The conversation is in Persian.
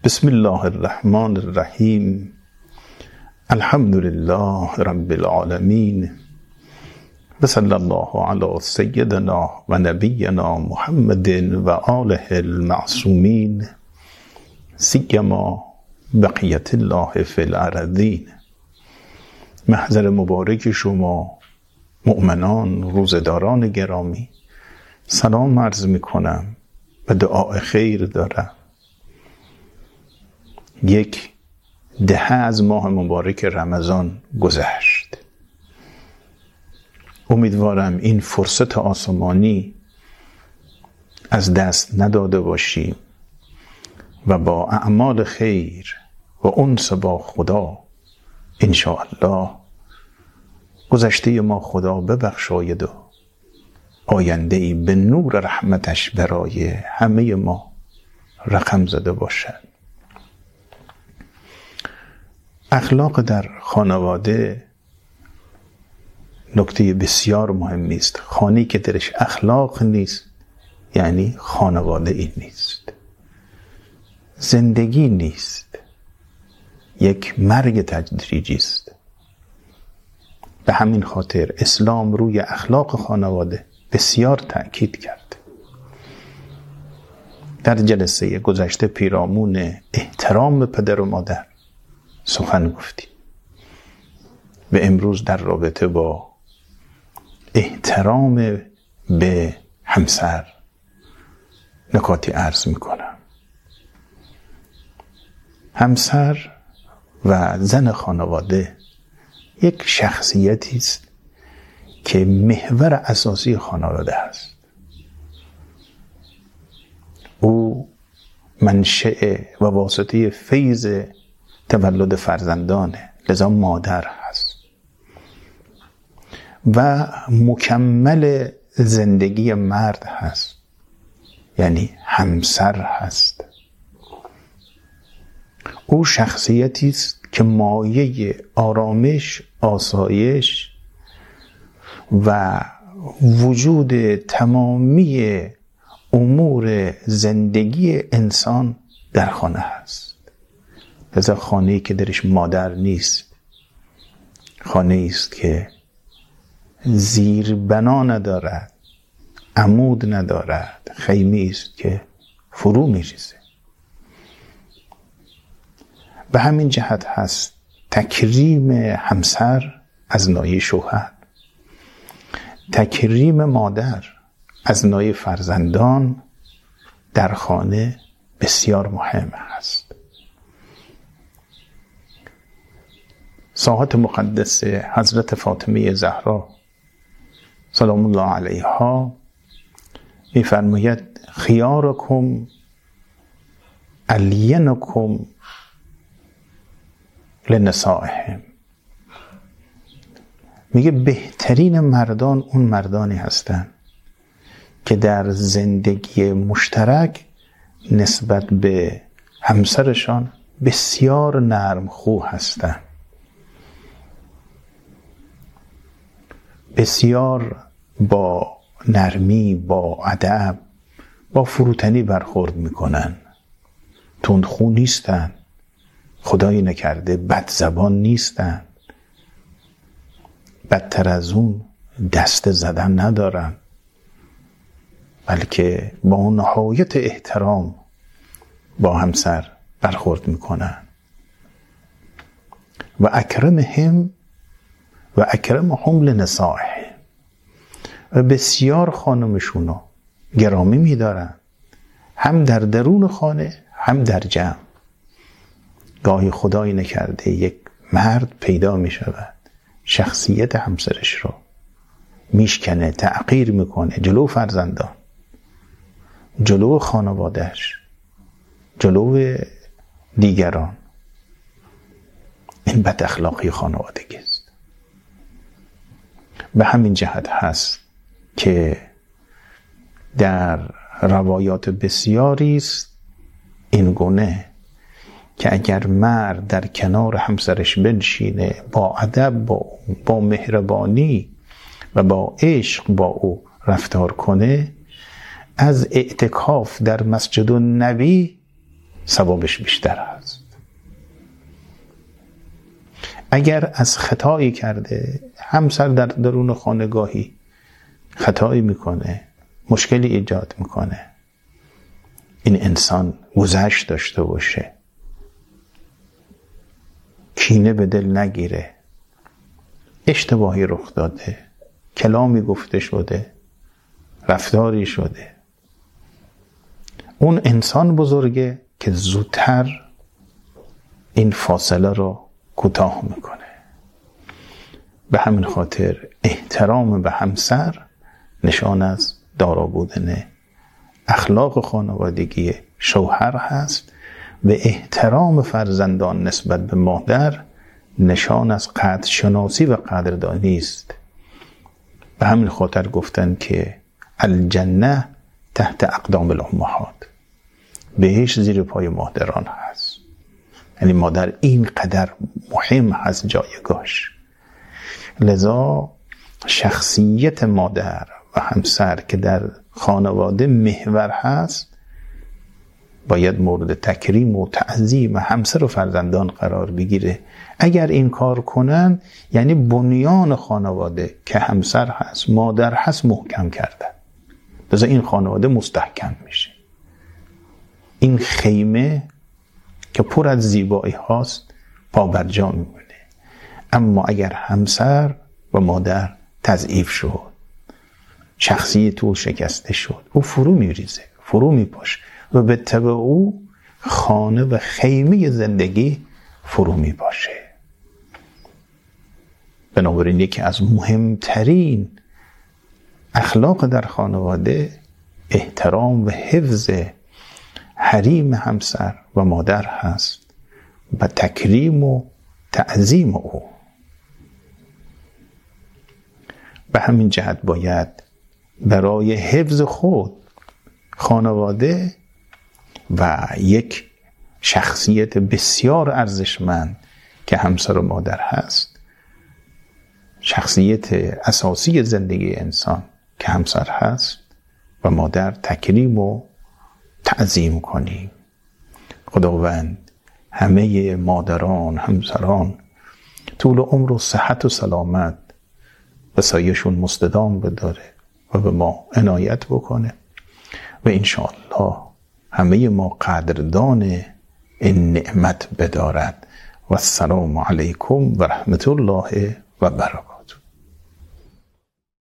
بسم الله الرحمن الرحیم. الحمد لله رب العالمین و صلی الله علی سیدنا و نبینا محمد و آله المعصومین سیما بقیت الله فی الارضین. محضر مبارک شما مؤمنان روزداران گرامی سلام عرض می کنم و دعای خیر دارم. یک دهه از ماه مبارک رمضان گذشت. امیدوارم این فرصت آسمانی از دست نداده باشیم و با اعمال خیر و انس با خدا انشاءالله گذشته ما خدا ببخشاید و آینده‌ای به نور رحمتش برای همه ما رقم زده باشد. اخلاق در خانواده نکته بسیار مهمی است. خانه‌ای که درش اخلاق نیست یعنی خانواده ای نیست، زندگی نیست، یک مرگ تدریجی است. به همین خاطر اسلام روی اخلاق خانواده بسیار تأکید کرد. در جلسه گذشته پیرامون احترام به پدر و مادر سخن گفتیم و امروز در رابطه با احترام به همسر نکاتی عرض میکنم. همسر و زن خانواده یک شخصیتی است که محور اساسی خانواده است. او منشأ و واسطه فیض تولد فرزندانه، لذا مادر هست و مکمل زندگی مرد هست، یعنی همسر هست. او شخصیتی است که مایه آرامش، آسایش و وجود تمامی امور زندگی انسان در خانه هست. لذا خانه‌ای که درش مادر نیست خانه‌ای است که زیر بنا ندارد، عمود ندارد، خیمه‌ای است که فرو می‌ریزه. به همین جهت هست تکریم همسر از ناحیه شوهر، تکریم مادر از ناحیه فرزندان در خانه بسیار مهم است. ساعت مقدس حضرت فاطمه زهرا سلام الله علیها می‌فرماید خیارکم الینکم لنسائهم. میگه بهترین مردان اون مردانی هستند که در زندگی مشترک نسبت به همسرشان بسیار نرم خو هستند، بسیار با نرمی، با ادب، با فروتنی برخورد میکنن، تندخو نیستن، خدایی نکرده بد زبان نیستن، بدتر از اون دست زدن ندارن، بلکه با نهایت احترام با همسر برخورد میکنن. و اکرمهم و اکرمهم لنسائهم، و بسیار خانمشونو گرامی میدارن، هم در درون خانه هم در جمع. گاهی خدایی نکرده یک مرد پیدا میشود شخصیت همسرش رو میشکنه، تحقیر میکنه جلو فرزندان، جلو خانوادهش، جلو دیگران. این بد اخلاقی خانوادگی است. به همین جهت هست که در روایات بسیاری است این گونه که اگر مرد در کنار همسرش بنشینه، با ادب، با مهربانی و با عشق با او رفتار کنه، از اعتکاف در مسجد النبی ثوابش بیشتر هست. اگر از خطایی کرده، همسر در درون خانگاهی خطایی میکنه، مشکلی ایجاد میکنه، این انسان گذشت داشته باشه، کینه به دل نگیره، اشتباهی رخ داده، کلامی گفته شده، رفتاری شده، اون انسان بزرگه که زودتر این فاصله رو کوتاه میکنه. به همین خاطر احترام به همسر نشان از دارا بودن اخلاق خانوادگی شوهر هست و احترام فرزندان نسبت به مادر نشان از قدر شناسی و قدردانی است. به همین خاطر گفتن که الجنه تحت اقدام الامهات، بهشت زیر پای مادران هست. یعنی مادر اینقدر مهم هست جایگاهش. لذا شخصیت مادر و همسر که در خانواده محور هست باید مورد تکریم و تعظیم همسر و فرزندان قرار بگیره. اگر این کار کنن یعنی بنیان خانواده که همسر هست، مادر هست محکم کردن. لذا این خانواده مستحکم میشه. این خیمه که پر از زیبایی هاست پابرجا میمونه. اما اگر همسر و مادر تضعیف شد، شخصیت او شکسته شد، او فرو میریزه، فرو میپاشه و به تبع او خانه و خیمه زندگی فرو میپاشه. بنابراین یکی از مهمترین اخلاق در خانواده احترام و حفظ حریم همسر و مادر هست و تکریم و تعظیم او. به همین جهت باید برای حفظ خود، خانواده و یک شخصیت بسیار ارزشمند که همسر و مادر هست، شخصیت اساسی زندگی انسان که همسر هست و مادر، تکریم و تعظیم کنیم. خداوند همه مادران، همسران طول عمر و صحت و سلامت به سایشون مستدام بداره و به ما عنایت بکنه و انشاءالله همه ما قدردان این نعمت بدارد. و السلام علیکم و رحمت الله و برکاته.